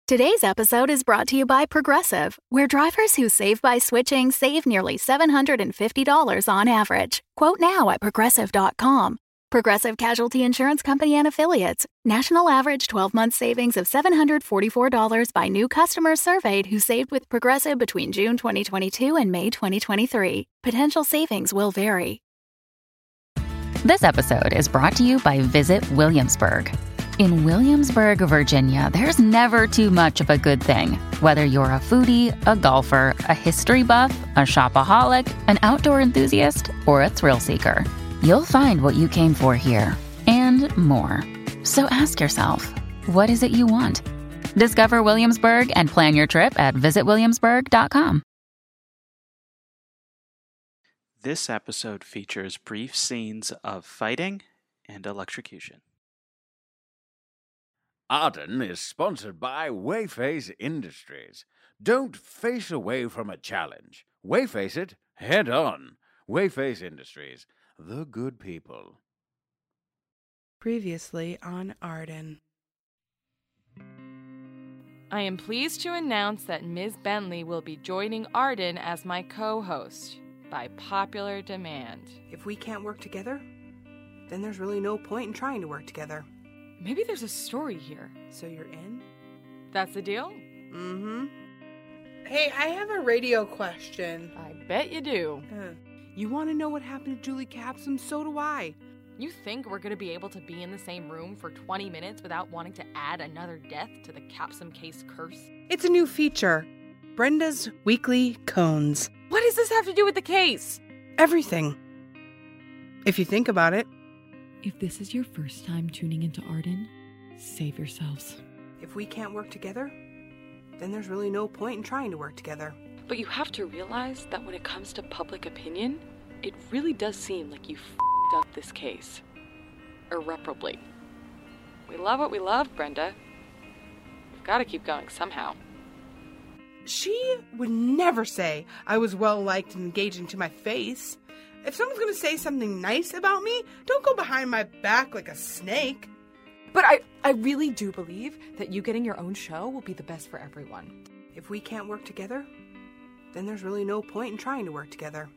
Today's episode is brought to you by Progressive, where drivers who save by switching save nearly $750 on average. Quote now at Progressive.com. Progressive Casualty Insurance Company and Affiliates. National average 12-month savings of $744 by new customers surveyed who saved with Progressive between June 2022 and May 2023. Potential savings will vary. This episode is brought to you by Visit Williamsburg. In Williamsburg, Virginia, there's never too much of a good thing. Whether you're a foodie, a golfer, a history buff, a shopaholic, an outdoor enthusiast, or a thrill seeker, you'll find what you came for here and more. So ask yourself, what is it you want? Discover Williamsburg and plan your trip at visitwilliamsburg.com. This episode features brief scenes of fighting and electrocution. Arden is sponsored by Wayface Industries. Don't face away from a challenge. Wayface it head on. Wayface Industries, the good people. Previously on Arden. I am pleased to announce that Ms. Bentley will be joining Arden as my co-host by popular demand. If we can't work together, then there's really no point in trying to work together. Maybe there's a story here. So you're in? That's the deal? Mm-hmm. Hey, I have a radio question. I bet you do. You want to know what happened to Julie Capsum? So do I. You think we're going to be able to be in the same room for 20 minutes without wanting to add another death to the Capsum case curse? It's a new feature. Brenda's Weekly Cones. What does this have to do with the case? Everything. If you think about it. If this is your first time tuning into Arden, save yourselves. If we can't work together, then there's really no point in trying to work together. But you have to realize that when it comes to public opinion, it really does seem like you f***ed up this case. Irreparably. We love what we love, Brenda. We've got to keep going somehow. She would never say I was well-liked and engaging to my face. If someone's going to say something nice about me, don't go behind my back like a snake. But I really do believe that you getting your own show will be the best for everyone. If we can't work together, then there's really no point in trying to work together.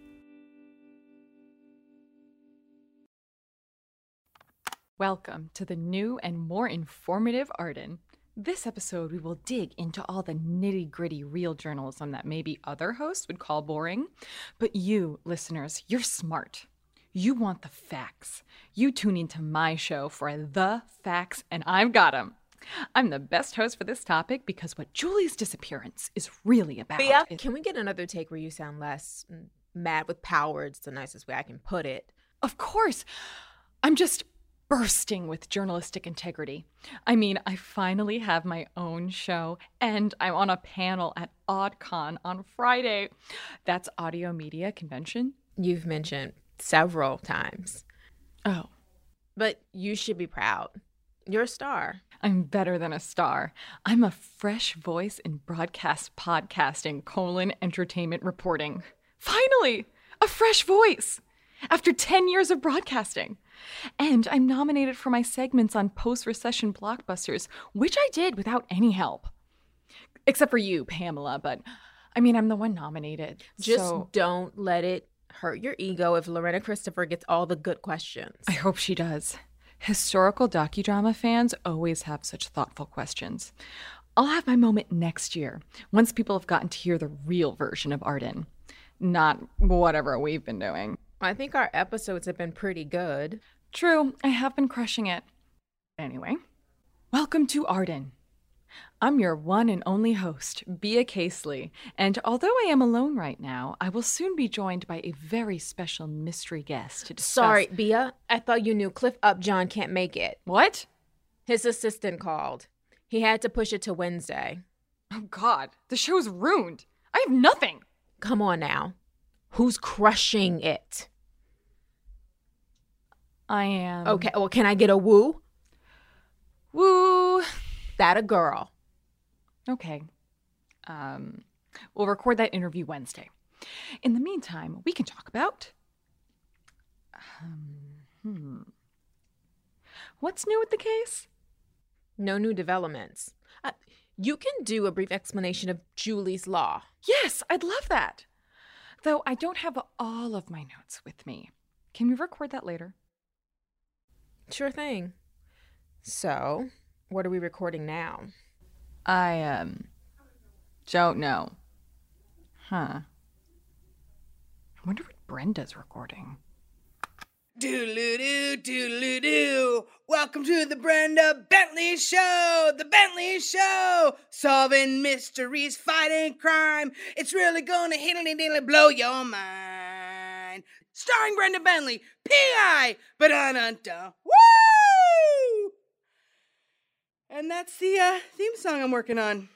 Welcome to the new and more informative Arden. This episode, we will dig into all the nitty-gritty real journalism that maybe other hosts would call boring. But you, listeners, you're smart. You want the facts. You tune into my show for the facts, and I've got them. I'm the best host for this topic because what Julie's disappearance is really about. Bea, can we get another take where you sound less mad with power? It's the nicest way I can put it. Of course. I'm just bursting with journalistic integrity. I mean, I finally have my own show, and I'm on a panel at AudCon on Friday. That's Audio Media Convention. You've mentioned several times. Oh. But you should be proud. You're a star. I'm better than a star. I'm a fresh voice in broadcast podcasting, entertainment reporting. Finally, a fresh voice after 10 years of broadcasting. And I'm nominated for my segments on post-recession blockbusters, which I did without any help. Except for you, Pamela, but I mean, I'm the one nominated. Just don't let it hurt your ego if Lorena Christopher gets all the good questions. I hope she does. Historical docudrama fans always have such thoughtful questions. I'll have my moment next year, once people have gotten to hear the real version of Arden, not whatever we've been doing. I think our episodes have been pretty good. True, I have been crushing it. Anyway, welcome to Arden. I'm your one and only host, Bea Casely, and although I am alone right now, I will soon be joined by a very special mystery guest to discuss— Sorry, Bea, I thought you knew Cliff Upjohn can't make it. What? His assistant called. He had to push it to Wednesday. Oh God, the show's ruined. I have nothing. Come on now. Who's crushing it? I am. Okay, well, can I get a woo? Woo. That a girl. Okay. We'll record that interview Wednesday. In the meantime, we can talk about... What's new with the case? No new developments. You can do a brief explanation of Julie's Law. Yes, I'd love that. Though I don't have all of my notes with me. Can we record that later? Sure thing. So, what are we recording now? I, don't know. Huh. I wonder what Brenda's recording. Doodle-doo, doodle-doo. Welcome to the Brenda Bentley Show. The Bentley Show. Solving mysteries, fighting crime. It's really gonna hiddly-diddly blow your mind. Starring Brenda Bentley, P.I. Ba-da-dun-dun. Woo! And that's the theme song I'm working on.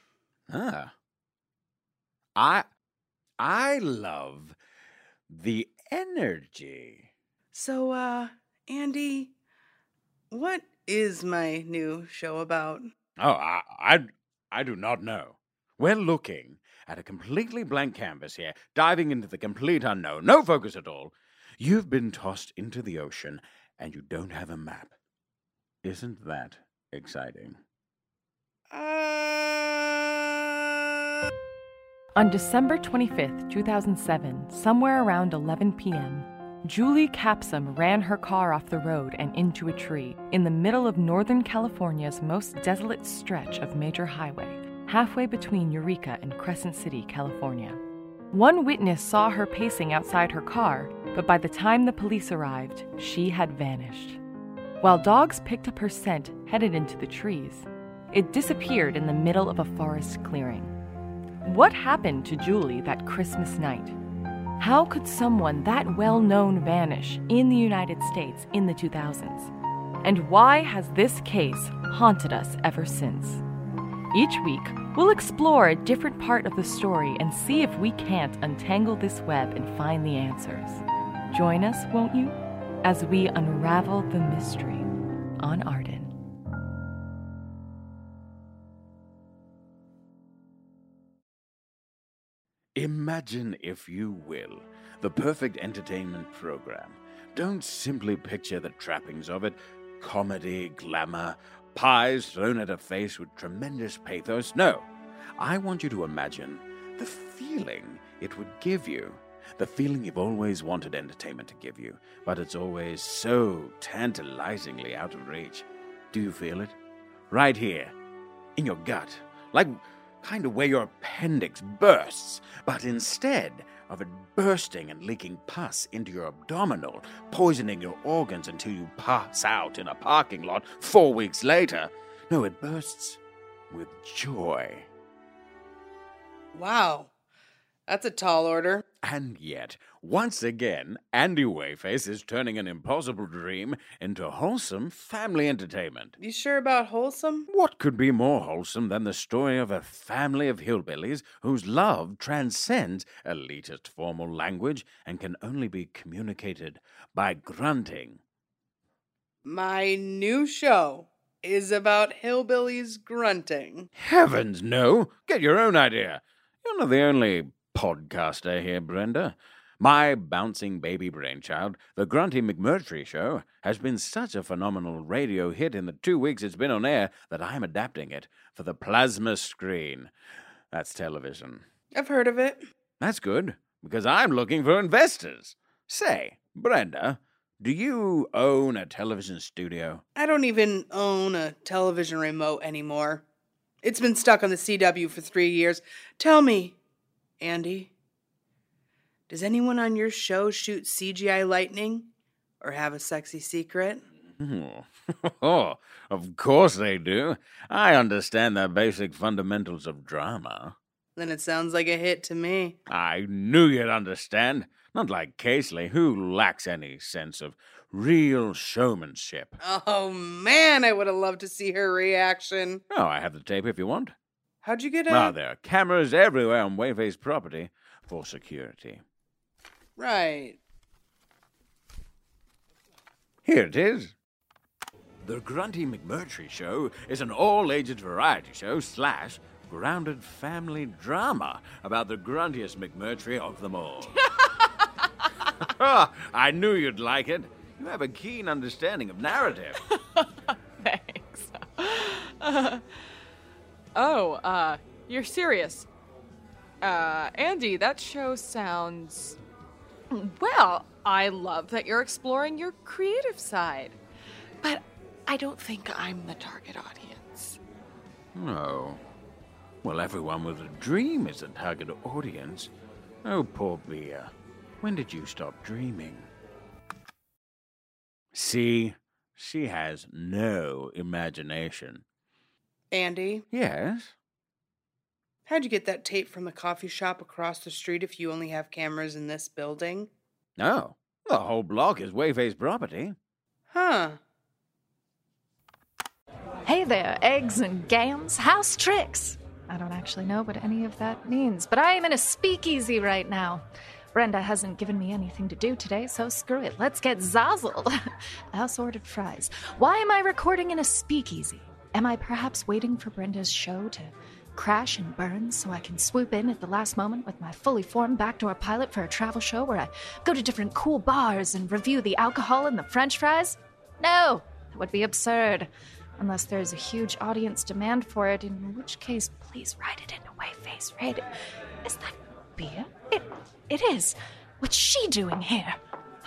I love the energy. So, Andy, what is my new show about? Oh, I do not know. We're looking at a completely blank canvas here, diving into the complete unknown. No focus at all. You've been tossed into the ocean, and you don't have a map. Isn't that exciting? On December 25th, 2007, somewhere around 11 p.m., Julie Capsum ran her car off the road and into a tree in the middle of Northern California's most desolate stretch of major highway, halfway between Eureka and Crescent City, California. One witness saw her pacing outside her car, but by the time the police arrived, she had vanished. While dogs picked up her scent headed into the trees, it disappeared in the middle of a forest clearing. What happened to Julie that Christmas night? How could someone that well-known vanish in the United States in the 2000s? And why has this case haunted us ever since? Each week, we'll explore a different part of the story and see if we can't untangle this web and find the answers. Join us, won't you, as we unravel the mystery on Arden. Imagine, if you will, the perfect entertainment program. Don't simply picture the trappings of it, comedy, glamour, pies thrown at a face with tremendous pathos. No, I want you to imagine the feeling it would give you. The feeling you've always wanted entertainment to give you, but it's always so tantalizingly out of reach. Do you feel it? Right here, in your gut, like kind of where your appendix bursts, but instead of it bursting and leaking pus into your abdominal, poisoning your organs until you pass out in a parking lot 4 weeks later, no, it bursts with joy. Wow, that's a tall order. And yet, once again, Andy Wayface is turning an impossible dream into wholesome family entertainment. You sure about wholesome? What could be more wholesome than the story of a family of hillbillies whose love transcends elitist formal language and can only be communicated by grunting? My new show is about hillbillies grunting. Heavens, no! Get your own idea. You're not the only podcaster here, Brenda. My bouncing baby brainchild, The Grunty McMurtry Show, has been such a phenomenal radio hit in the 2 weeks it's been on air that I'm adapting it for the plasma screen. That's television. I've heard of it. That's good, because I'm looking for investors. Say, Brenda, do you own a television studio? I don't even own a television remote anymore. It's been stuck on the CW for 3 years. Tell me, Andy, does anyone on your show shoot CGI lightning or have a sexy secret? Oh, of course they do. I understand the basic fundamentals of drama. Then it sounds like a hit to me. I knew you'd understand. Not like Casely, who lacks any sense of real showmanship. Oh, man, I would have loved to see her reaction. Oh, I have the tape if you want. How'd you get there are cameras everywhere on Wayface property for security. Right. Here it is. The Grunty McMurtry Show is an all-ages variety show / grounded family drama about the gruntiest McMurtry of them all. I knew you'd like it. You have a keen understanding of narrative. Thanks. Oh, you're serious. Andy, that show sounds... Well, I love that you're exploring your creative side. But I don't think I'm the target audience. Oh. Well, everyone with a dream is the target audience. Oh, poor Bea. When did you stop dreaming? See? She has no imagination. Andy, Yes? how'd you get that tape from the coffee shop across the street if you only have cameras in this building? No. The whole block is Wayface property. Huh. Hey there, eggs and gams. House tricks. I don't actually know what any of that means, but I am in a speakeasy right now. Brenda hasn't given me anything to do today, so screw it. Let's get zazzled. I also ordered fries. Why am I recording in a speakeasy? Am I perhaps waiting for Brenda's show to crash and burn so I can swoop in at the last moment with my fully formed backdoor pilot for a travel show where I go to different cool bars and review the alcohol and the french fries? No, that would be absurd. Unless there's a huge audience demand for it, in which case, please write it into Wayface Radio. Is that Bea? It is. What's she doing here?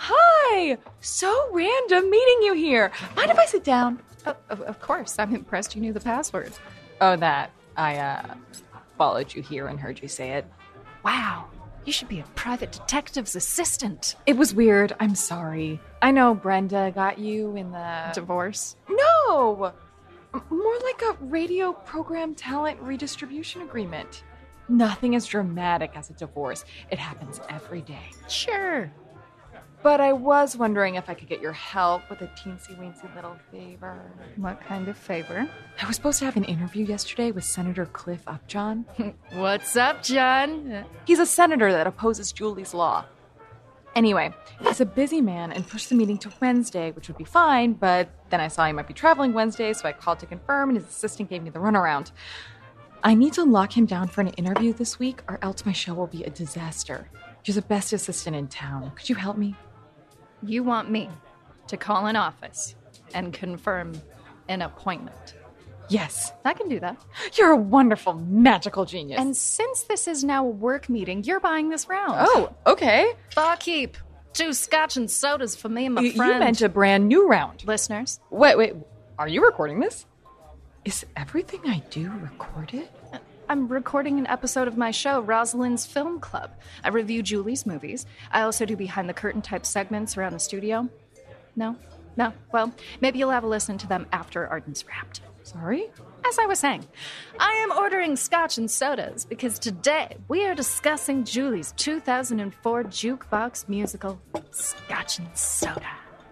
Hi! So random meeting you here. Mind if I sit down? Of course. I'm impressed you knew the password. Oh, that. I followed you here and heard you say it. Wow. You should be a private detective's assistant. It was weird. I'm sorry. I know Brenda got you in the... Divorce? No! More like a radio program talent redistribution agreement. Nothing as dramatic as a divorce. It happens every day. Sure. But I was wondering if I could get your help with a teensy-weensy little favor. What kind of favor? I was supposed to have an interview yesterday with Senator Cliff Upjohn. What's up, John? He's a senator that opposes Julie's law. Anyway, he's a busy man and pushed the meeting to Wednesday, which would be fine, but then I saw he might be traveling Wednesday, so I called to confirm, and his assistant gave me the runaround. I need to lock him down for an interview this week, or else my show will be a disaster. You're the best assistant in town. Could you help me? You want me to call an office and confirm an appointment? Yes. I can do that. You're a wonderful, magical genius. And since this is now a work meeting, you're buying this round. Oh, okay. Barkeep, 2 scotch and sodas for me and my friend. You meant a brand new round. Listeners. Wait. Are you recording this? Is everything I do recorded? I'm recording an episode of my show, Rosalind's Film Club. I review Julie's movies. I also do behind-the-curtain type segments around the studio. No? Well, maybe you'll have a listen to them after Arden's wrapped. Sorry? As I was saying, I am ordering scotch and sodas because today we are discussing Julie's 2004 jukebox musical, Scotch and Soda.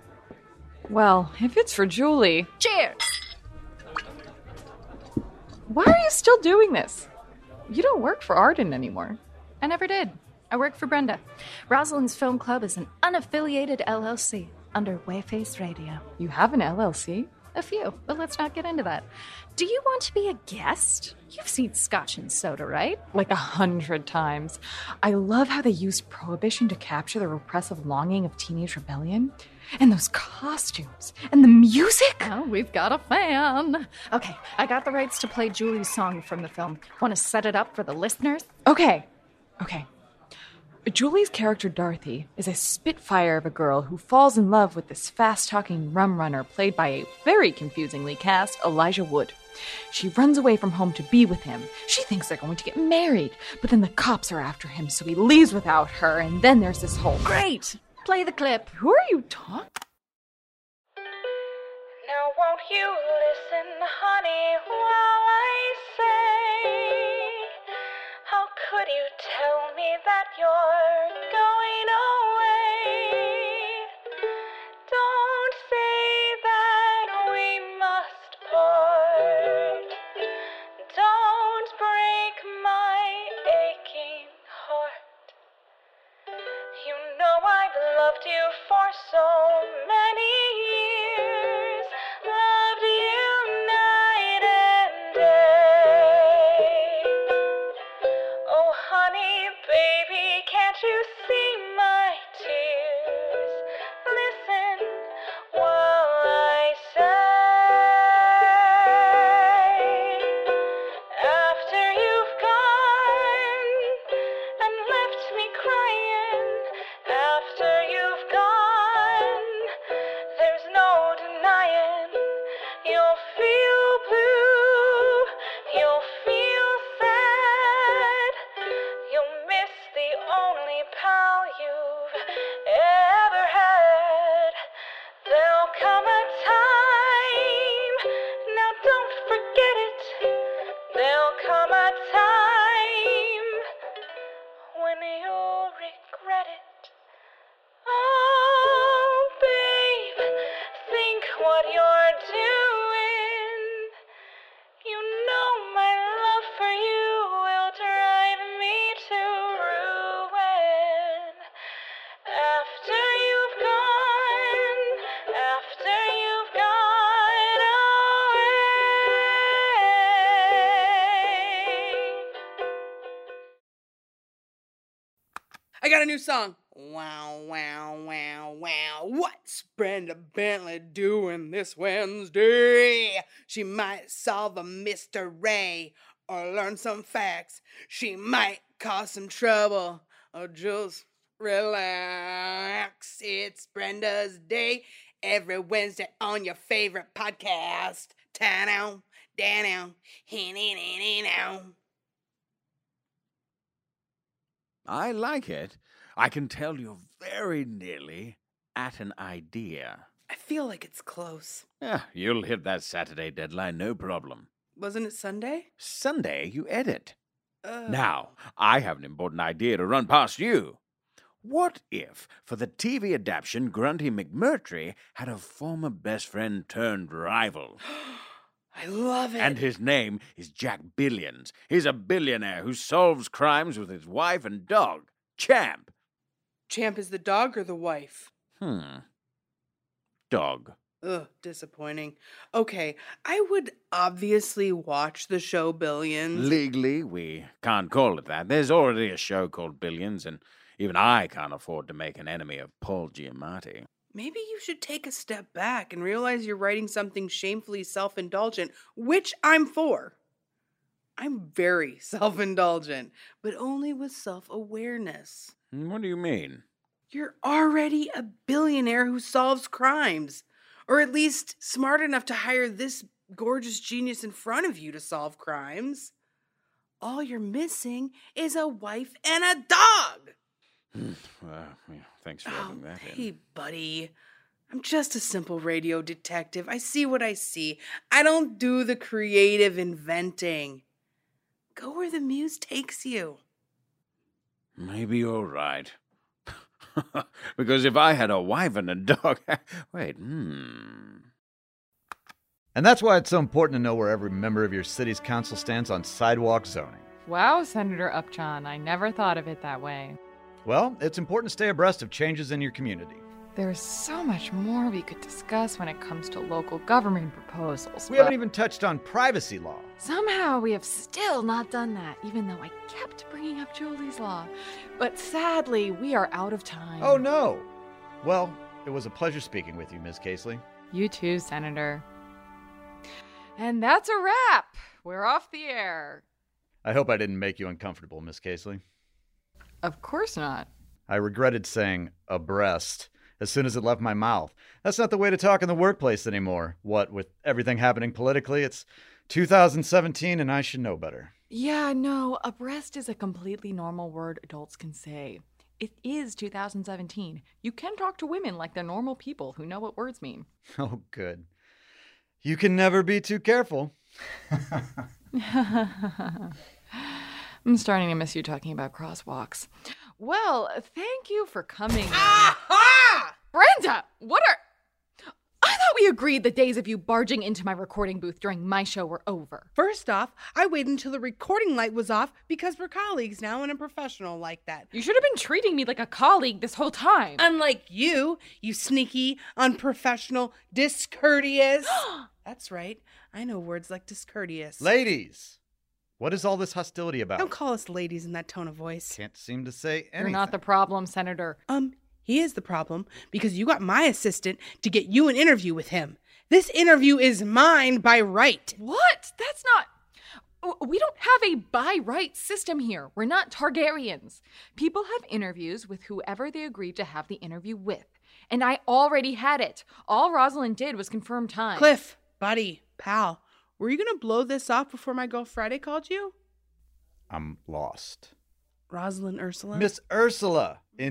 Well, if it's for Julie... Cheers! Why are you still doing this? You don't work for Arden anymore. I never did. I work for Brenda. Rosalind's Film Club is an unaffiliated LLC under Wayface Radio. You have an LLC? A few, but let's not get into that. Do you want to be a guest? You've seen Scotch and Soda, right? Like 100 times. I love how they used Prohibition to capture the repressive longing of teenage rebellion. And those costumes. And the music. Oh, we've got a fan. Okay, I got the rights to play Julie's song from the film. Want to set it up for the listeners? Okay. Julie's character Dorothy is a spitfire of a girl who falls in love with this fast-talking rum runner played by a very confusingly cast Elijah Wood. She runs away from home to be with him. She thinks they're going to get married, but then the cops are after him, so he leaves without her, and then there's this whole... Great! Play the clip. Who are you talking? Now won't you listen, honey, while I say, how could you tell me that you're going away? Don't say that we must part. Don't break my aching heart. You know I've loved you for so many years, loved you night and day. Oh honey, baby, can't you see my tears? Listen while I say, come a time when you'll regret it. Oh, babe, think what you're doing. You know my love for you will drive me to ruin. After you've gone away. I got a new song. Wow, wow, wow, wow. What's Brenda Bentley doing this Wednesday? She might solve a mystery or learn some facts. She might cause some trouble or just relax. It's Brenda's Day every Wednesday on your favorite podcast. Ta-now, da-now, he-nee-nee-nee-now. I like it. I can tell you're very nearly at an idea. I feel like it's close. Yeah, you'll hit that Saturday deadline, no problem. Wasn't it Sunday? Sunday, you edit. Now, I have an important idea to run past you. What if, for the TV adaptation, Grunty McMurtry had a former best friend turned rival? I love it. And his name is Jack Billions. He's a billionaire who solves crimes with his wife and dog, Champ. Champ is the dog or the wife? Dog. Ugh, disappointing. Okay, I would obviously watch the show Billions. Legally, we can't call it that. There's already a show called Billions, and even I can't afford to make an enemy of Paul Giamatti. Maybe you should take a step back and realize you're writing something shamefully self-indulgent, which I'm for. I'm very self-indulgent, but only with self-awareness. What do you mean? You're already a billionaire who solves crimes. Or at least smart enough to hire this gorgeous genius in front of you to solve crimes. All you're missing is a wife and a dog. Thanks for having that in. Hey, buddy. I'm just a simple radio detective. I see what I see. I don't do the creative inventing. Go where the muse takes you. Maybe you're right. Because if I had a wife and a dog... Wait, And that's why it's so important to know where every member of your city's council stands on sidewalk zoning. Wow, Senator Upjohn, I never thought of it that way. Well, it's important to stay abreast of changes in your community. There's so much more we could discuss when it comes to local government proposals. We haven't even touched on privacy law. Somehow we have still not done that, even though I kept bringing up Julie's Law. But sadly, we are out of time. Oh, no. Well, it was a pleasure speaking with you, Ms. Casely. You too, Senator. And that's a wrap. We're off the air. I hope I didn't make you uncomfortable, Ms. Casely. Of course not. I regretted saying abreast as soon as it left my mouth. That's not the way to talk in the workplace anymore. What, with everything happening politically, it's 2017 and I should know better. Yeah, no, abreast is a completely normal word adults can say. It is 2017. You can talk to women like they're normal people who know what words mean. Oh, good. You can never be too careful. I'm starting to miss you talking about crosswalks. Well, thank you for coming. Aha! Brenda, what are... I thought we agreed the days of you barging into my recording booth during my show were over. First off, I waited until the recording light was off because we're colleagues now and I'm professional like that. You should have been treating me like a colleague this whole time. Unlike you sneaky, unprofessional, discourteous. That's right. I know words like discourteous. Ladies, what is all this hostility about? Don't call us ladies in that tone of voice. Can't seem to say anything. You're not the problem, Senator. He is the problem because you got my assistant to get you an interview with him. This interview is mine by right. What? That's not... We don't have a by right system here. We're not Targaryens. People have interviews with whoever they agreed to have the interview with. And I already had it. All Rosalind did was confirm time. Cliff, buddy, pal, were you going to blow this off before my girl Friday called you? I'm lost. Rosalind Ursula? Miss Ursula, indeed.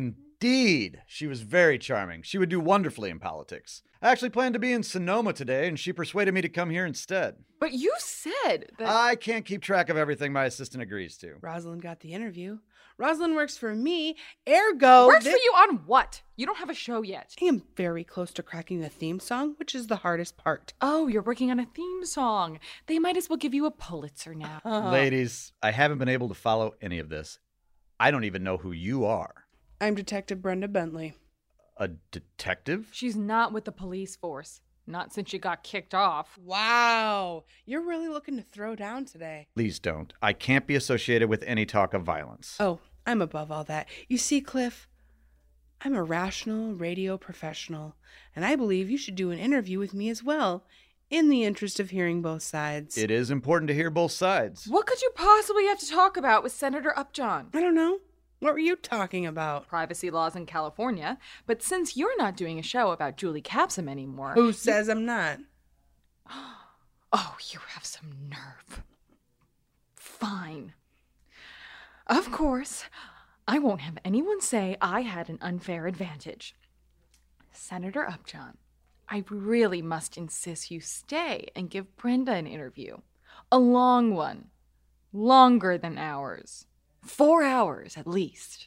Indeed. She was very charming. She would do wonderfully in politics. I actually planned to be in Sonoma today, and she persuaded me to come here instead. But you said that... I can't keep track of everything my assistant agrees to. Rosalind got the interview. Rosalind works for me, ergo... Works for you on what? You don't have a show yet. I am very close to cracking the theme song, which is the hardest part. Oh, you're working on a theme song. They might as well give you a Pulitzer now. Ladies, I haven't been able to follow any of this. I don't even know who you are. I'm Detective Brenda Bentley. A detective? She's not with the police force. Not since she got kicked off. Wow, you're really looking to throw down today. Please don't. I can't be associated with any talk of violence. Oh, I'm above all that. You see, Cliff, I'm a rational radio professional, and I believe you should do an interview with me as well, in the interest of hearing both sides. It is important to hear both sides. What could you possibly have to talk about with Senator Upjohn? I don't know. What were you talking about? Privacy laws in California. But since you're not doing a show about Julie Capsum anymore... Who says I'm not? Oh, you have some nerve. Fine. Of course, I won't have anyone say I had an unfair advantage. Senator Upjohn, I really must insist you stay and give Brenda an interview. A long one. Longer than ours. 4 hours, at least.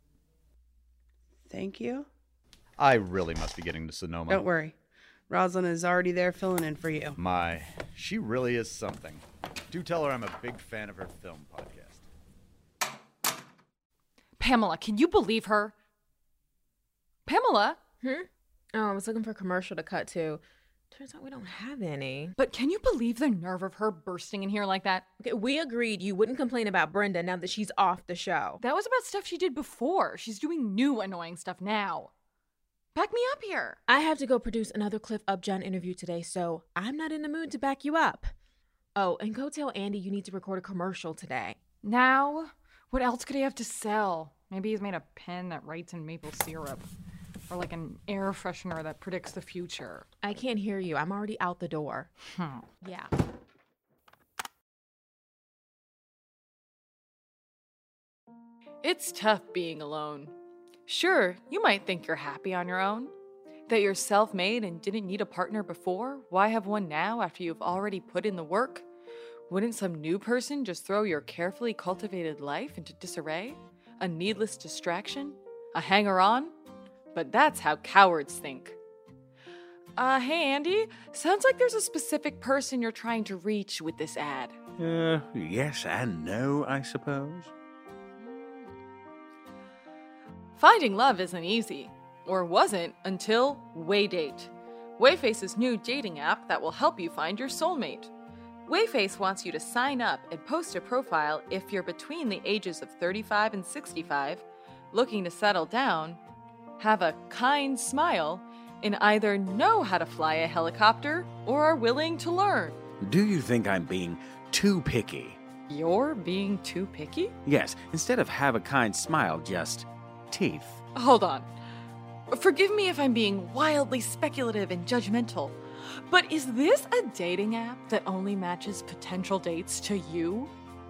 Thank you. I really must be getting to Sonoma. Don't worry. Rosalind is already there filling in for you. My, she really is something. Do tell her I'm a big fan of her film podcast. Pamela, can you believe her? Pamela? Oh, I was looking for a commercial to cut to. Turns out we don't have any. But can you believe the nerve of her bursting in here like that? Okay, we agreed you wouldn't complain about Brenda now that she's off the show. That was about stuff she did before. She's doing new annoying stuff now. Back me up here. I have to go produce another Cliff Upjohn interview today, so I'm not in the mood to back you up. Oh, and go tell Andy you need to record a commercial today. Now? What else could he have to sell? Maybe he's made a pen that writes in maple syrup. Or like an air freshener that predicts the future. I can't hear you. I'm already out the door. Yeah. It's tough being alone. Sure, you might think you're happy on your own. That you're self-made and didn't need a partner before. Why have one now after you've already put in the work? Wouldn't some new person just throw your carefully cultivated life into disarray? A needless distraction? A hanger-on? But that's how cowards think. Hey Andy, sounds like there's a specific person you're trying to reach with this ad. Yes and no, I suppose. Finding love isn't easy, or wasn't until Waydate. Wayface's new dating app that will help you find your soulmate. Wayface wants you to sign up and post a profile if you're between the ages of 35 and 65, looking to settle down, have a kind smile, and either know how to fly a helicopter or are willing to learn. Do you think I'm being too picky? You're being too picky? Yes, instead of have a kind smile, just teeth. Hold on. Forgive me if I'm being wildly speculative and judgmental, but is this a dating app that only matches potential dates to you?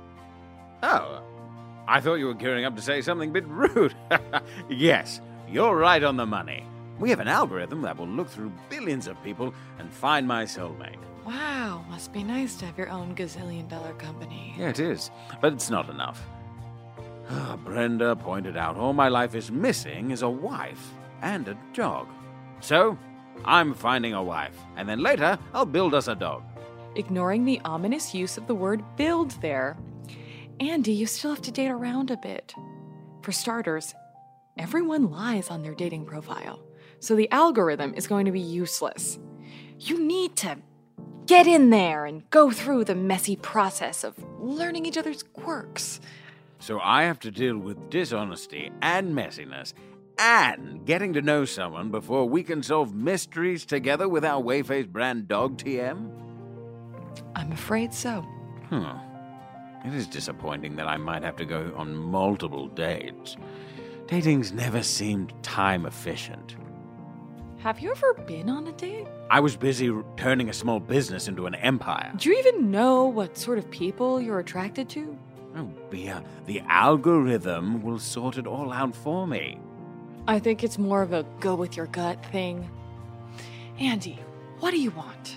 Oh, I thought you were gearing up to say something a bit rude. Yes, you're right on the money. We have an algorithm that will look through billions of people and find my soulmate. Wow, must be nice to have your own gazillion-dollar company. Yeah, it is, but it's not enough. Brenda pointed out all my life is missing is a wife and a dog. So, I'm finding a wife, and then later I'll build us a dog. Ignoring the ominous use of the word build there, Andy, you still have to date around a bit. For starters, everyone lies on their dating profile, so the algorithm is going to be useless. You need to get in there and go through the messy process of learning each other's quirks. So I have to deal with dishonesty and messiness and getting to know someone before we can solve mysteries together with our Wayface brand dog TM? I'm afraid so. It is disappointing that I might have to go on multiple dates. Dating's never seemed time efficient. Have you ever been on a date? I was busy turning a small business into an empire. Do you even know what sort of people you're attracted to? Oh, Bea, the algorithm will sort it all out for me. I think it's more of a go with your gut thing. Andy, what do you want?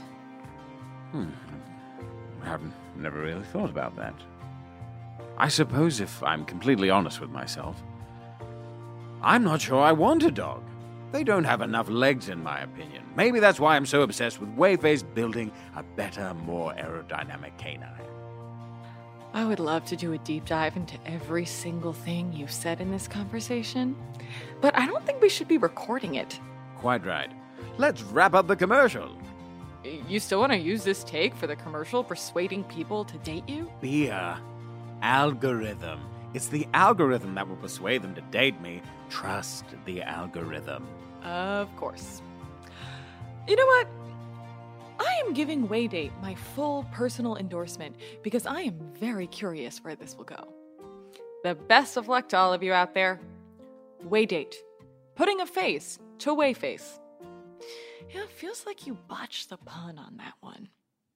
I've never really thought about that. I suppose if I'm completely honest with myself, I'm not sure I want a dog. They don't have enough legs, in my opinion. Maybe that's why I'm so obsessed with Wayface building a better, more aerodynamic canine. I would love to do a deep dive into every single thing you've said in this conversation, but I don't think we should be recording it. Quite right. Let's wrap up the commercial. You still want to use this take for the commercial persuading people to date you? Bea, algorithm. It's the algorithm that will persuade them to date me. Trust the algorithm. Of course. You know what? I am giving Waydate my full personal endorsement because I am very curious where this will go. The best of luck to all of you out there. Waydate. Putting a face to Wayface. Yeah, it feels like you botched the pun on that one.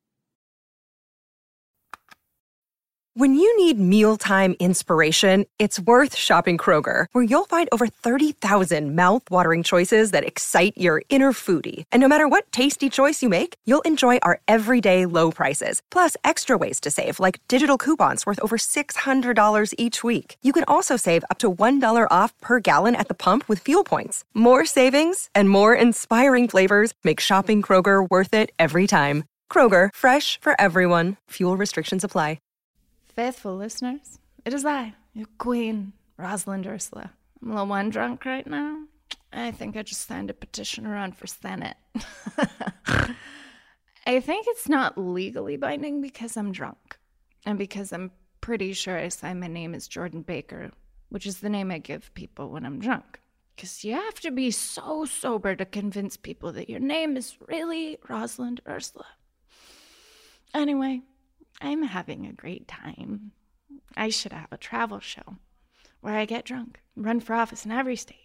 When you need mealtime inspiration, it's worth shopping Kroger, where you'll find over 30,000 mouth-watering choices that excite your inner foodie. And no matter what tasty choice you make, you'll enjoy our everyday low prices, plus extra ways to save, like digital coupons worth over $600 each week. You can also save up to $1 off per gallon at the pump with fuel points. More savings and more inspiring flavors make shopping Kroger worth it every time. Kroger, fresh for everyone. Fuel restrictions apply. Faithful listeners, it is I, your queen, Rosalind Ursula. I'm a little wine drunk right now. I think I just signed a petition to run for Senate. I think it's not legally binding because I'm drunk. And because I'm pretty sure I signed my name as Jordan Baker, which is the name I give people when I'm drunk. Because you have to be so sober to convince people that your name is really Rosalind Ursula. Anyway, I'm having a great time. I should have a travel show where I get drunk, run for office in every state.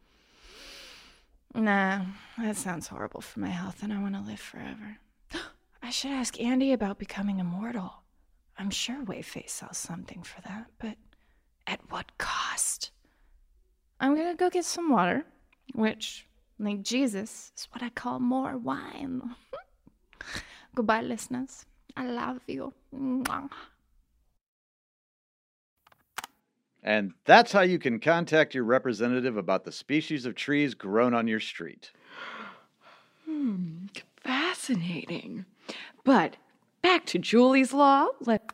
Nah, that sounds horrible for my health and I want to live forever. I should ask Andy about becoming immortal. I'm sure Wayface sells something for that, but at what cost? I'm gonna go get some water, which, like Jesus, is what I call more wine. Goodbye, listeners. I love you. Mwah. And that's how you can contact your representative about the species of trees grown on your street. Fascinating. But back to Julie's Law.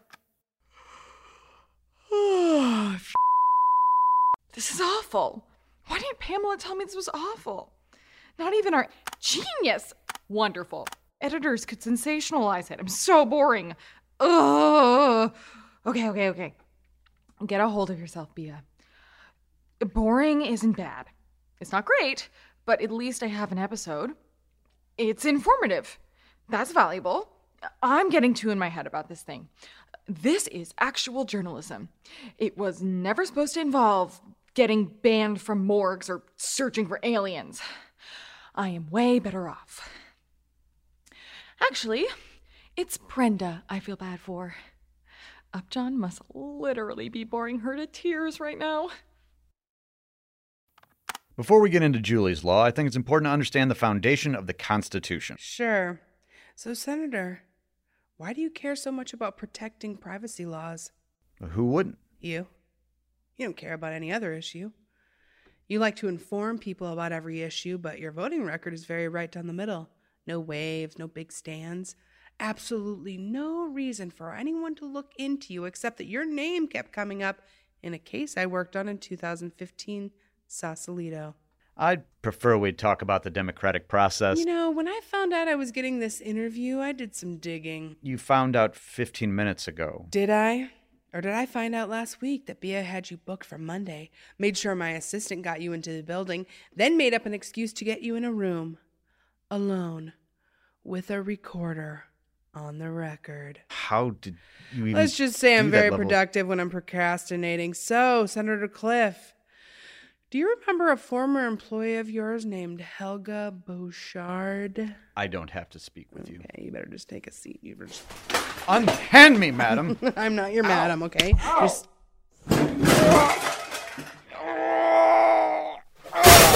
This is awful. Why didn't Pamela tell me this was awful? Not even our genius. Wonderful. Editors could sensationalize it. I'm so boring. Ugh. Okay. Get a hold of yourself, Bea. Boring isn't bad. It's not great, but at least I have an episode. It's informative. That's valuable. I'm getting too in my head about this thing. This is actual journalism. It was never supposed to involve getting banned from morgues or searching for aliens. I am way better off. Actually, it's Brenda I feel bad for. Upjohn must literally be boring her to tears right now. Before we get into Julie's Law, I think it's important to understand the foundation of the Constitution. Sure. So, Senator, why do you care so much about protecting privacy laws? Who wouldn't? You. You don't care about any other issue. You like to inform people about every issue, but your voting record is very right down the middle. No waves, no big stands. Absolutely no reason for anyone to look into you except that your name kept coming up in a case I worked on in 2015, Sausalito. I'd prefer we'd talk about the democratic process. You know, when I found out I was getting this interview, I did some digging. You found out 15 minutes ago. Did I? Or did I find out last week that Bea had you booked for Monday, made sure my assistant got you into the building, then made up an excuse to get you in a room, alone, with a recorder on the record? How did you even Let's just say I'm very level? productive when I'm procrastinating. So, Senator Cliff, do you remember a former employee of yours named Helga Bouchard? I don't have to speak with you. Okay, you better just take a seat. You just... Unhand me, madam. I'm not your madam, okay? Just...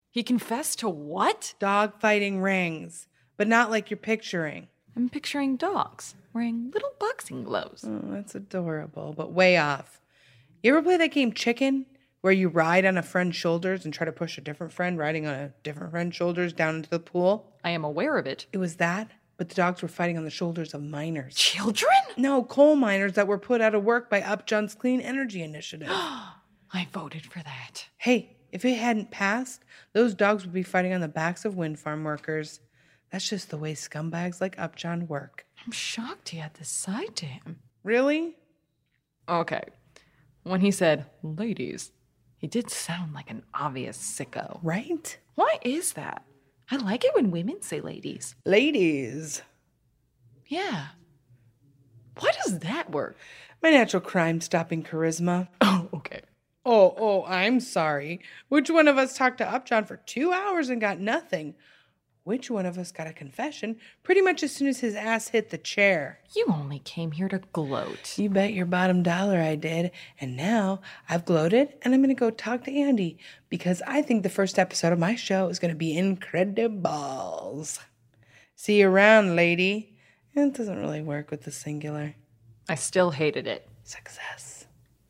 He confessed to what? Dog fighting rings, but not like you're picturing. I'm picturing dogs wearing little boxing gloves. Oh, that's adorable, but way off. You ever play that game Chicken, where you ride on a friend's shoulders and try to push a different friend riding on a different friend's shoulders down into the pool? I am aware of it. It was that, but the dogs were fighting on the shoulders of miners. Children? No, coal miners that were put out of work by Upjohn's Clean Energy Initiative. I voted for that. Hey, if it hadn't passed, those dogs would be fighting on the backs of wind farm workers. That's just the way scumbags like Upjohn work. I'm shocked he had this side to him. Really? Okay. When he said, ladies, he did sound like an obvious sicko. Right? Why is that? I like it when women say ladies. Ladies. Yeah. Why does that work? My natural crime-stopping charisma. Oh, okay. Oh, I'm sorry. Which one of us talked to Upjohn for 2 hours and got nothing? Which one of us got a confession pretty much as soon as his ass hit the chair? You only came here to gloat. You bet your bottom dollar I did. And now I've gloated and I'm going to go talk to Andy because I think the first episode of my show is going to be incredible. See you around, lady. It doesn't really work with the singular. I still hated it. Success.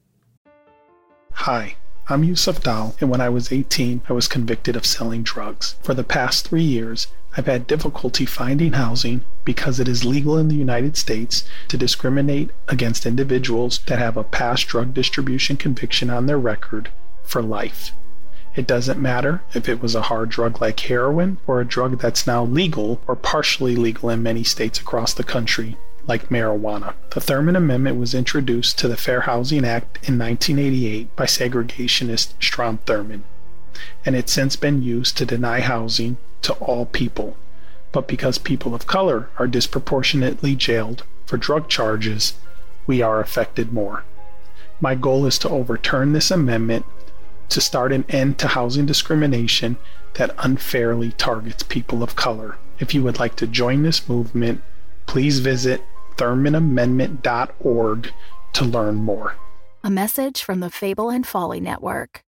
Hi, I'm Yusuf Dal, and when I was 18, I was convicted of selling drugs. For the past 3 years, I've had difficulty finding housing because it is legal in the United States to discriminate against individuals that have a past drug distribution conviction on their record for life. It doesn't matter if it was a hard drug like heroin or a drug that's now legal or partially legal in many states across the country, like marijuana. The Thurman Amendment was introduced to the Fair Housing Act in 1988 by segregationist Strom Thurmond, and it's since been used to deny housing to all people. But because people of color are disproportionately jailed for drug charges, we are affected more. My goal is to overturn this amendment to start an end to housing discrimination that unfairly targets people of color. If you would like to join this movement, please visit ThurmanAmendment.org to learn more. A message from the Fable and Folly Network.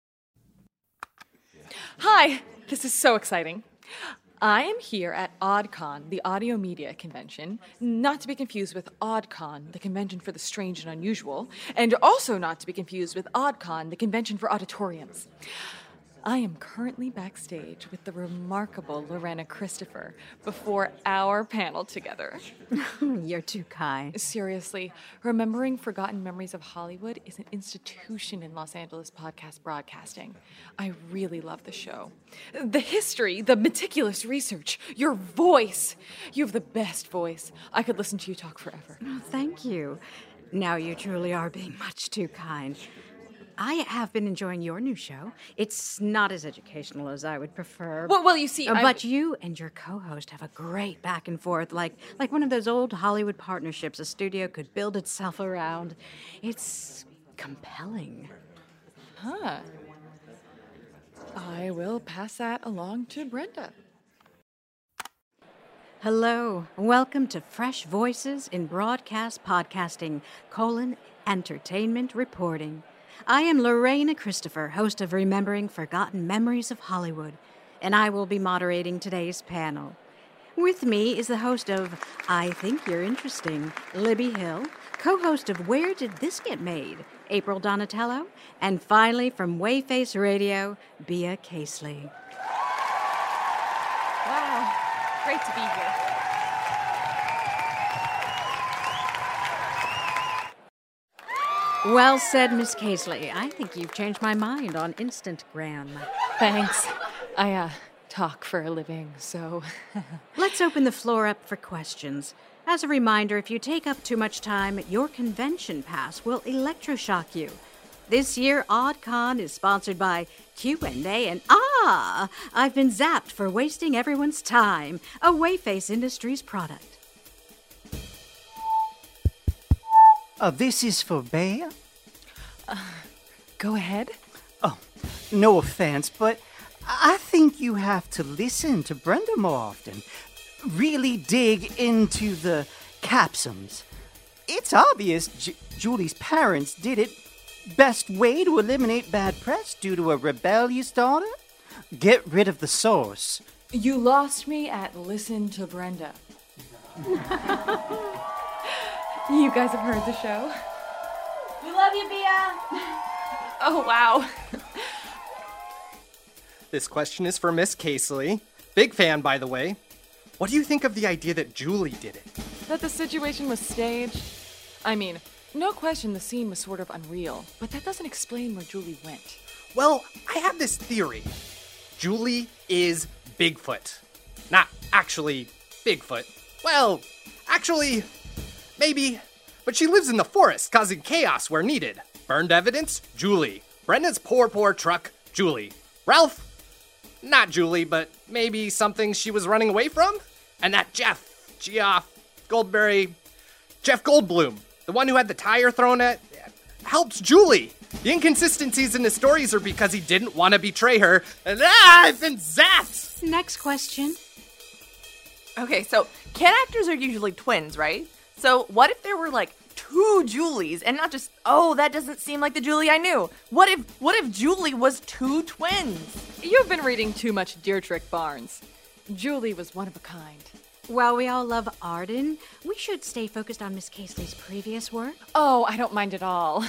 Hi, this is so exciting. I am here at AudCon, the Audio Media Convention, not to be confused with AudCon, the Convention for the Strange and Unusual, and also not to be confused with AudCon, the Convention for Auditoriums. I am currently backstage with the remarkable Lorena Christopher before our panel together. You're too kind. Seriously, remembering forgotten memories of Hollywood is an institution in Los Angeles podcast broadcasting. I really love the show. The history, the meticulous research, your voice. You have the best voice. I could listen to you talk forever. Oh, thank you. Now you truly are being much too kind. I have been enjoying your new show. It's not as educational as I would prefer. Well, you see, but you and your co-host have a great back and forth, like one of those old Hollywood partnerships a studio could build itself around. It's compelling. Huh. I will pass that along to Brenda. Hello. Welcome to Fresh Voices in Broadcast Podcasting, Entertainment Reporting. I am Lorena Christopher, host of Remembering Forgotten Memories of Hollywood, and I will be moderating today's panel. With me is the host of I Think You're Interesting, Libby Hill, co-host of Where Did This Get Made, April Donatello, and finally from Wayface Radio, Bea Casely. Wow, great to be here. Well said, Miss Casely. I think you've changed my mind on Instagram. Thanks. I talk for a living, so... Let's open the floor up for questions. As a reminder, if you take up too much time, your convention pass will electroshock you. This year, AudCon is sponsored by Q&A and I've been zapped for wasting everyone's time, a Wayface Industries product. This is for Bea? Go ahead. Oh, no offense, but I think you have to listen to Brenda more often. Really dig into the capsums. It's obvious Julie's parents did it. Best way to eliminate bad press due to a rebellious daughter? Get rid of the source. You lost me at Listen to Brenda. You guys have heard the show? We love you, Bia. Oh, wow. This question is for Miss Casely. Big fan, by the way. What do you think of the idea that Julie did it? That the situation was staged? I mean, no question the scene was sort of unreal, but that doesn't explain where Julie went. Well, I have this theory. Julie is Bigfoot. Not actually Bigfoot. Well, actually, maybe. But she lives in the forest, causing chaos where needed. Burned evidence? Julie. Brenda's poor truck? Julie. Ralph? Not Julie, but maybe something she was running away from? And that Jeff Goldblum, the one who had the tire thrown at, helps Julie. The inconsistencies in the stories are because he didn't want to betray her, and I've been zapped! Next question. Okay, so kid actors are usually twins, right? So what if there were like 2 Julies and not just, oh, that doesn't seem like the Julie I knew? What if Julie was 2 twins? You've been reading too much Dietrich Barnes. Julie was one of a kind. While we all love Arden, we should stay focused on Miss Casely's previous work. Oh, I don't mind at all.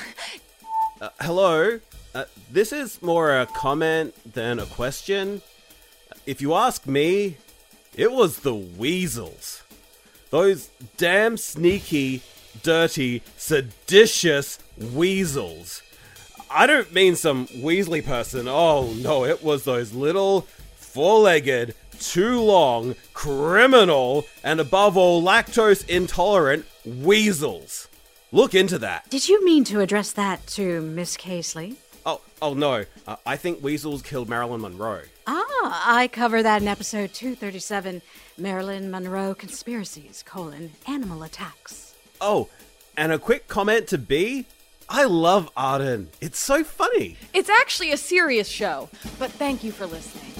Hello. This is more a comment than a question. If you ask me, it was the Weasels. Those damn sneaky, dirty, seditious Weasels. I don't mean some Weasley person. Oh no, it was those little, 4-legged, too long, criminal, and above all, lactose intolerant Weasels. Look into that. Did you mean to address that to Miss Casely? Oh no. I think Weasels killed Marilyn Monroe. I cover that in episode 237, Marilyn Monroe Conspiracies, Animal Attacks. Oh, and a quick comment to B. I love Arden. It's so funny. It's actually a serious show, but thank you for listening.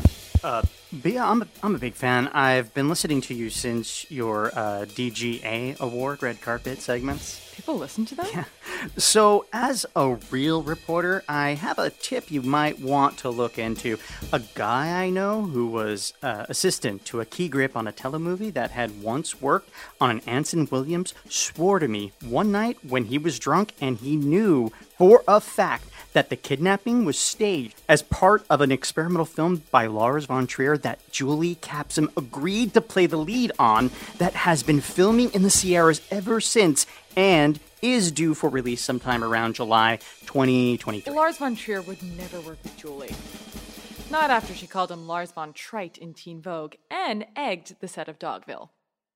Bia, I'm a big fan. I've been listening to you since your DGA award, Red Carpet segments. People listen to them? Yeah. So, as a real reporter, I have a tip you might want to look into. A guy I know who was assistant to a key grip on a telemovie that had once worked on an Anson Williams swore to me one night when he was drunk and he knew for a fact that the kidnapping was staged as part of an experimental film by Lars von Trier that Julie Capsum agreed to play the lead on that has been filming in the Sierras ever since and is due for release sometime around July 2023. Lars von Trier would never work with Julie. Not after she called him Lars von Trite in Teen Vogue and egged the set of Dogville.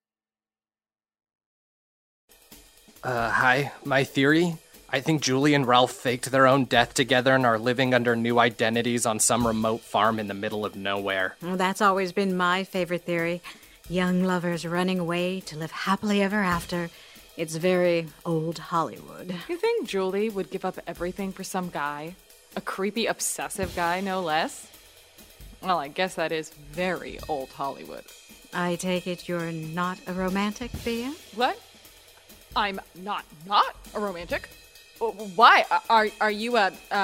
Hi. My theory? I think Julie and Ralph faked their own death together and are living under new identities on some remote farm in the middle of nowhere. Well, that's always been my favorite theory. Young lovers running away to live happily ever after. It's very old Hollywood. You think Julie would give up everything for some guy? A creepy, obsessive guy, no less? Well, I guess that is very old Hollywood. I take it you're not a romantic, Bia? What? I'm not a romantic? Why? Are you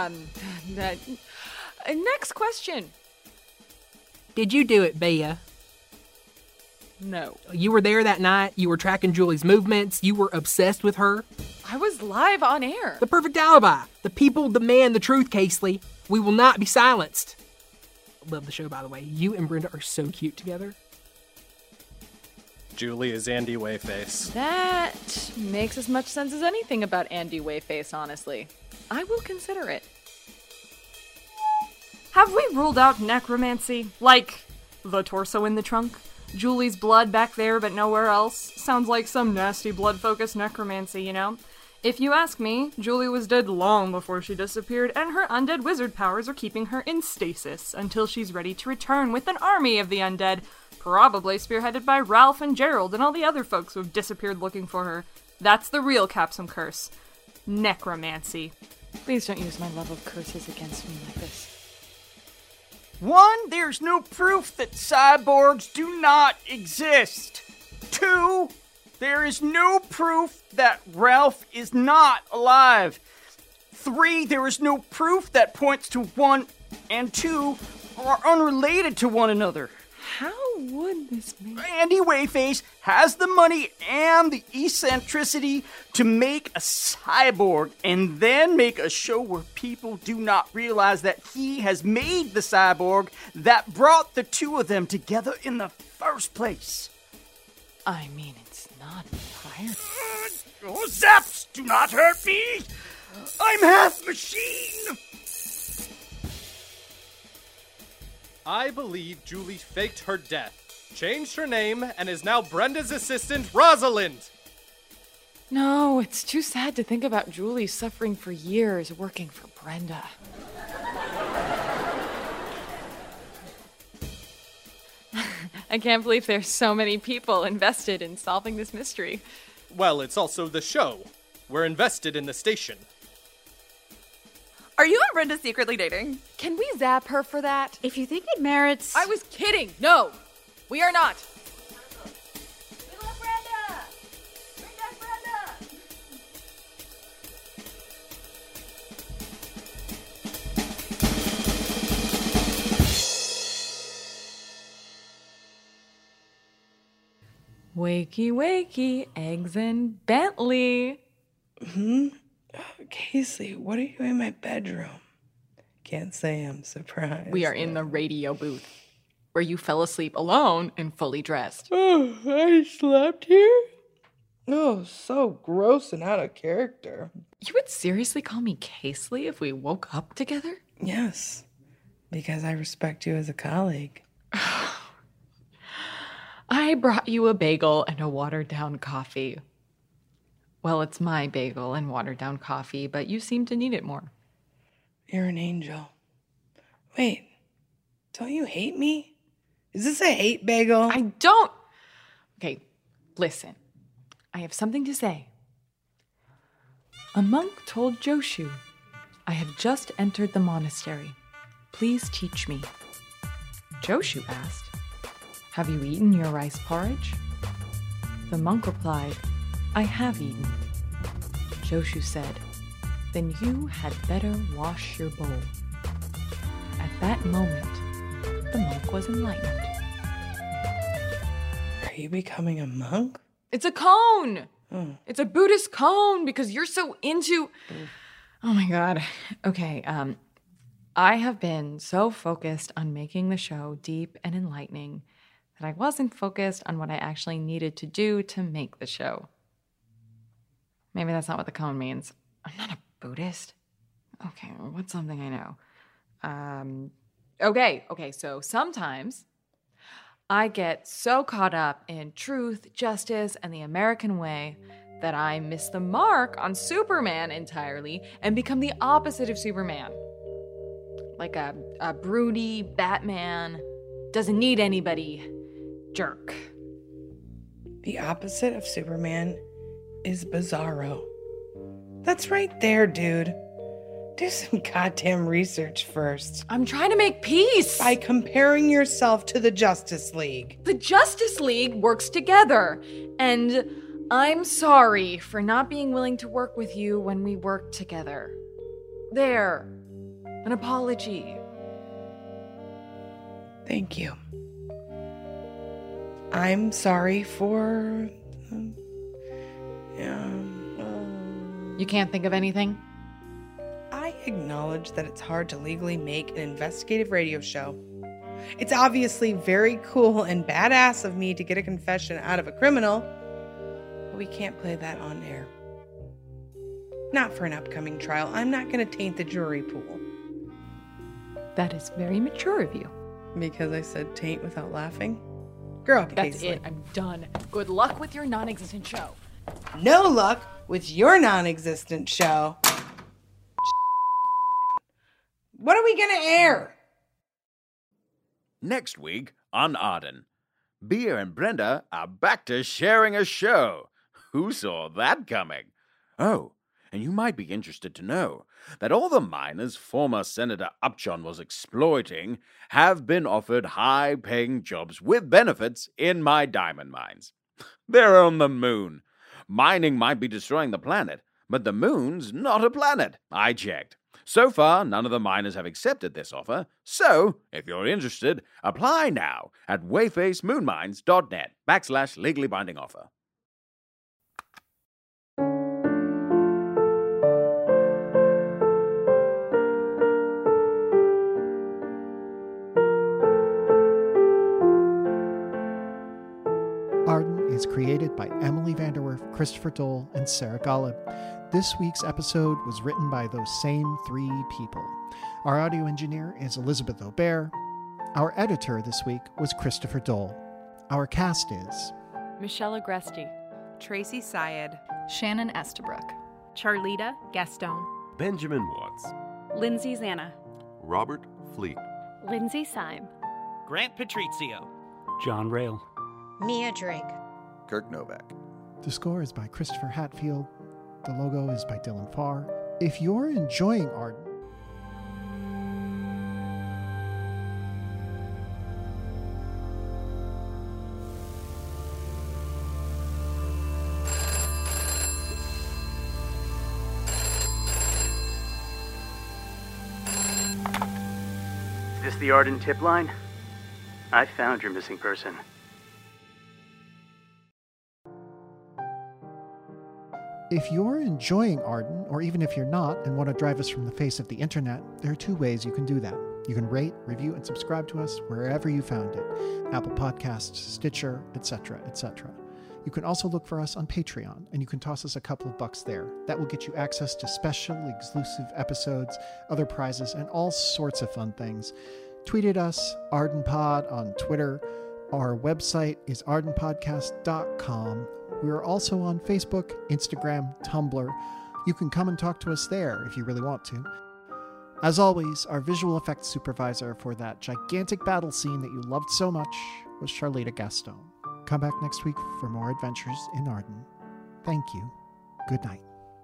next question. Did you do it, Bia? No. You were there that night, you were tracking Julie's movements, you were obsessed with her. I was live on air. The perfect alibi. The people demand the truth, Casely. We will not be silenced. Love the show, by the way. You and Brenda are so cute together. Julie is Andy Wayface. That makes as much sense as anything about Andy Wayface, honestly. I will consider it. Have we ruled out necromancy? Like, the torso in the trunk? Julie's blood back there but nowhere else? Sounds like some nasty blood-focused necromancy, you know? If you ask me, Julie was dead long before she disappeared, and her undead wizard powers are keeping her in stasis until she's ready to return with an army of the undead, probably spearheaded by Ralph and Gerald and all the other folks who've disappeared looking for her. That's the real Capsum curse. Necromancy. Please don't use my love of curses against me like this. 1, there's no proof that cyborgs do not exist. 2, there is no proof that Ralph is not alive. 3, there is no proof that points to 1 and 2 are unrelated to one another. How would this make... Andy Wayface has the money and the eccentricity to make a cyborg and then make a show where people do not realize that he has made the cyborg that brought the two of them together in the first place. I mean, it's not entirely... Your zaps do not hurt me! I'm half machine! I believe Julie faked her death, changed her name, and is now Brenda's assistant, Rosalind! No, it's too sad to think about Julie suffering for years working for Brenda. I can't believe there's so many people invested in solving this mystery. Well, it's also the show. We're invested in the station. Are you and Brenda secretly dating? Can we zap her for that? If you think it merits... I was kidding. No, we are not. We love Brenda! Bring back Brenda! Wakey, wakey, eggs and Bentley. Casey, what are you in my bedroom? Can't say I'm surprised. We are in the radio booth, where you fell asleep alone and fully dressed. Oh, I slept here? Oh, so gross and out of character. You would seriously call me Casely if we woke up together? Yes, because I respect you as a colleague. I brought you a bagel and a watered-down coffee. Well, it's my bagel and watered-down coffee, but you seem to need it more. You're an angel. Wait, don't you hate me? Is this a hate bagel? I don't. Okay, listen. I have something to say. A monk told Joshu, I have just entered the monastery. Please teach me. Joshu asked, have you eaten your rice porridge? The monk replied, I have eaten. Joshu said, then you had better wash your bowl. At that moment, the monk was enlightened. Are you becoming a monk? It's a cone! It's a Buddhist cone because you're so into... Oh my God. Okay, I have been so focused on making the show deep and enlightening that I wasn't focused on what I actually needed to do to make the show. Maybe that's not what the cone means. I'm not a Buddhist. Okay, what's something I know? Okay, so sometimes I get so caught up in truth, justice, and the American way that I miss the mark on Superman entirely and become the opposite of Superman. Like a broody Batman, doesn't need anybody jerk. The opposite of Superman is Bizarro. That's right there, dude. Do some goddamn research first. I'm trying to make peace. By comparing yourself to the Justice League. The Justice League works together, and I'm sorry for not being willing to work with you when we work together. There. An apology. Thank you. I'm sorry for... You can't think of anything? I acknowledge that it's hard to legally make an investigative radio show. It's obviously very cool and badass of me to get a confession out of a criminal, but we can't play that on air. Not for an upcoming trial. I'm not going to taint the jury pool. That is very mature of you. Because I said taint without laughing? Grow up, That's Paisley. it. I'm done. Good luck with your non-existent show. No luck with your non-existent show. What are we going to air? Next week on Arden, Bea and Brenda are back to sharing a show. Who saw that coming? Oh, and you might be interested to know that all the miners former Senator Upjohn was exploiting have been offered high-paying jobs with benefits in my diamond mines. They're on the moon. Mining might be destroying the planet, but the moon's not a planet. I checked. So far, none of the miners have accepted this offer, so if you're interested, apply now at wayfacemoonmines.net/legally binding offer. Arden is created by Emily Vanderwerf, Christopher Dole, and Sarah Golub. This week's episode was written by those same three people. Our audio engineer is Elizabeth Aubert. Our editor this week was Christopher Dole. Our cast is Michelle Agresti, Tracy Syed, Shannon Estabrook, Charlita Gaston, Benjamin Watts, Lindsay Zanna, Robert Fleet, Lindsay Syme, Grant Patrizio, John Rail, Mia Drake, Kirk Novak. The score is by Christopher Hatfield. The logo is by Dylan Farr. If you're enjoying Arden, Is this the Arden tip line? I found your missing person. If you're enjoying Arden, or even if you're not and want to drive us from the face of the internet, there are two ways you can do that. You can rate, review, and subscribe to us wherever you found it. Apple Podcasts, Stitcher, etc., etc. You can also look for us on Patreon, and you can toss us a couple of bucks there. That will get you access to special, exclusive episodes, other prizes, and all sorts of fun things. Tweet at us, ArdenPod on Twitter. Our website is ardenpodcast.com. We are also on Facebook, Instagram, Tumblr. You can come and talk to us there if you really want to. As always, our visual effects supervisor for that gigantic battle scene that you loved so much was Charlita Gaston. Come back next week for more adventures in Arden. Thank you. Good night.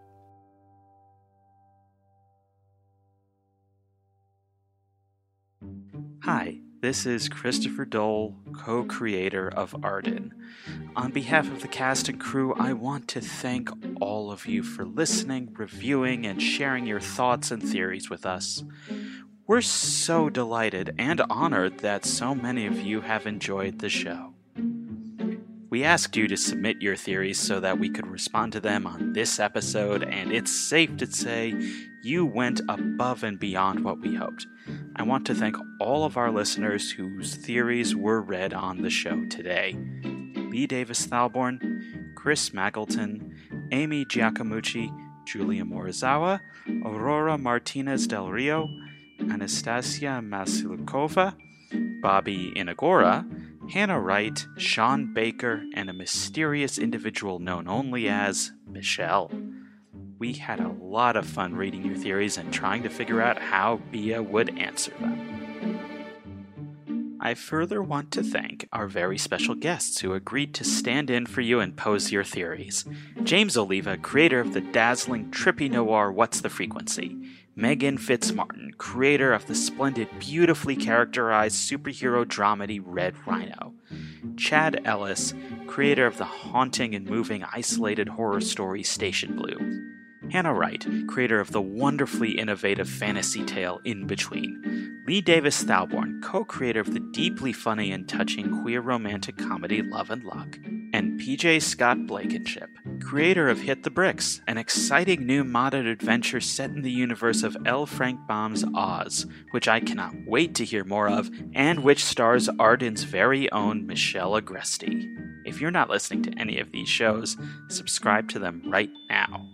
Hi, this is Christopher Dole, co-creator of Arden. On behalf of the cast and crew, I want to thank all of you for listening, reviewing, and sharing your thoughts and theories with us. We're so delighted and honored that so many of you have enjoyed the show. We asked you to submit your theories so that we could respond to them on this episode, and it's safe to say you went above and beyond what we hoped. I want to thank all of our listeners whose theories were read on the show today. Lee Davis Thalborn, Chris Maggleton, Amy Giacomucci, Julia Morizawa, Aurora Martinez Del Rio, Anastasia Masilukova, Bobby Inagora, Hannah Wright, Sean Baker, and a mysterious individual known only as Michelle. We had a lot of fun reading your theories and trying to figure out how Bia would answer them. I further want to thank our very special guests who agreed to stand in for you and pose your theories. James Oliva, creator of the dazzling trippy noir What's the Frequency? Megan Fitzmartin, creator of the splendid, beautifully characterized superhero dramedy Red Rhino. Chad Ellis, creator of the haunting and moving isolated horror story Station Blue. Hannah Wright, creator of the wonderfully innovative fantasy tale In Between. Lee Davis Thalborn, co-creator of the deeply funny and touching queer romantic comedy Love and Luck. And PJ Scott Blankenship, creator of Hit the Bricks, an exciting new modded adventure set in the universe of L. Frank Baum's Oz, which I cannot wait to hear more of, and which stars Arden's very own Michelle Agresti. If you're not listening to any of these shows, subscribe to them right now.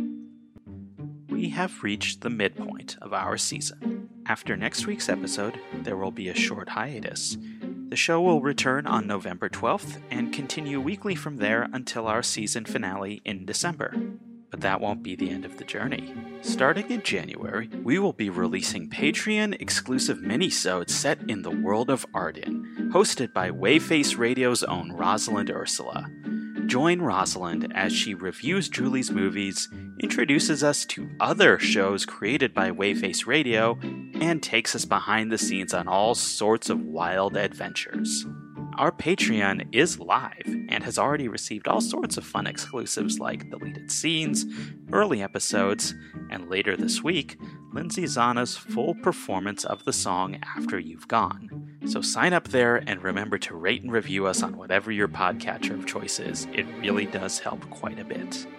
We have reached the midpoint of our season. After next week's episode, there will be a short hiatus. The show will return on November 12th and continue weekly from there until our season finale in December. But that won't be the end of the journey. Starting in January, we will be releasing Patreon-exclusive minisodes set in the world of Arden, hosted by Wayface Radio's own Rosalind Ursula. Join Rosalind as she reviews Julie's movies, introduces us to other shows created by Wayface Radio, and takes us behind the scenes on all sorts of wild adventures. Our Patreon is live and has already received all sorts of fun exclusives like deleted scenes, early episodes, and later this week, Lindsay Zana's full performance of the song After You've Gone. So sign up there and remember to rate and review us on whatever your podcatcher of choice is. It really does help quite a bit.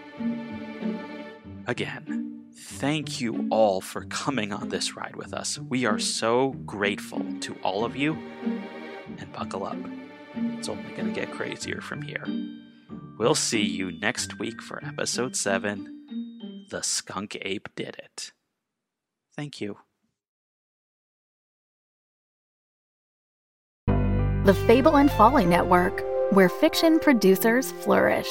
Again, thank you all for coming on this ride with us. We are so grateful to all of you. And buckle up. It's only going to get crazier from here. We'll see you next week for episode 7, The Skunk Ape Did It. Thank you. The Fable and Folly Network, where fiction producers flourish.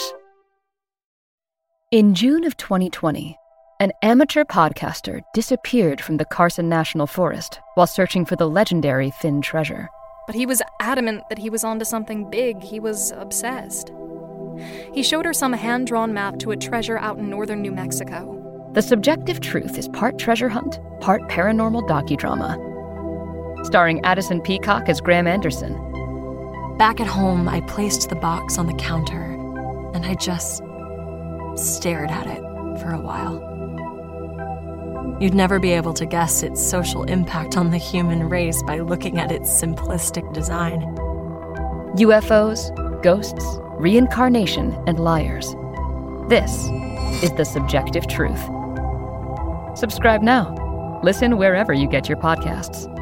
In June of 2020, an amateur podcaster disappeared from the Carson National Forest while searching for the legendary Finn treasure. But he was adamant that he was onto something big. He was obsessed. He showed her some hand-drawn map to a treasure out in northern New Mexico. The Subjective Truth is part treasure hunt, part paranormal docudrama. Starring Addison Peacock as Graham Anderson. Back at home, I placed the box on the counter, and I just stared at it for a while. You'd never be able to guess its social impact on the human race by looking at its simplistic design. UFOs, ghosts, reincarnation, and liars. This is The Subjective Truth. Subscribe now. Listen wherever you get your podcasts.